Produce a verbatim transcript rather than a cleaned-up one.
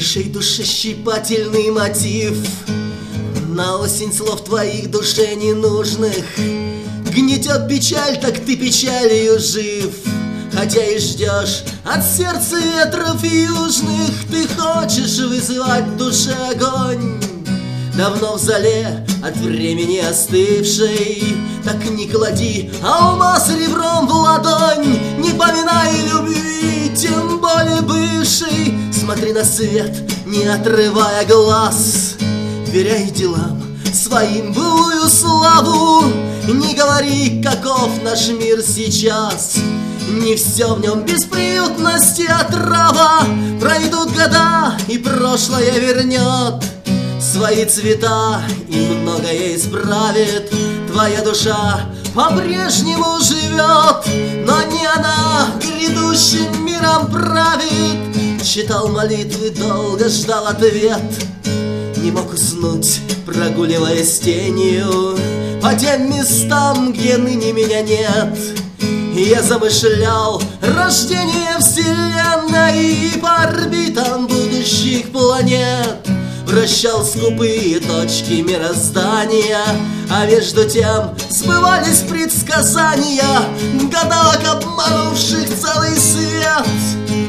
Слушай, душещипательный мотив, на осень слов твоих душе ненужных. Гнетет печаль, так ты печалью жив. Хотя и ждешь от сердца ветров южных, ты хочешь вызывать в душе огонь, давно в зале от времени остывшей. Так не клади алмаз ребром в ладонь, не поминай любви, тем более бывшей. Смотри на свет, не отрывая глаз, веряй делам своим былую славу. Не говори, каков наш мир сейчас, не все в нем бесприютность и отрава. Пройдут года, и прошлое вернет свои цвета и многое исправит. Твоя душа по-прежнему живет, но не она грядущим миром правит. Читал молитвы, долго ждал ответ, не мог уснуть, прогуливаясь тенью по тем местам, где ныне меня нет. Я замышлял рождение вселенной и по орбитам будущих планет вращал скупые точки мироздания, а между тем сбывались предсказания гадалок, обманувших целый свет.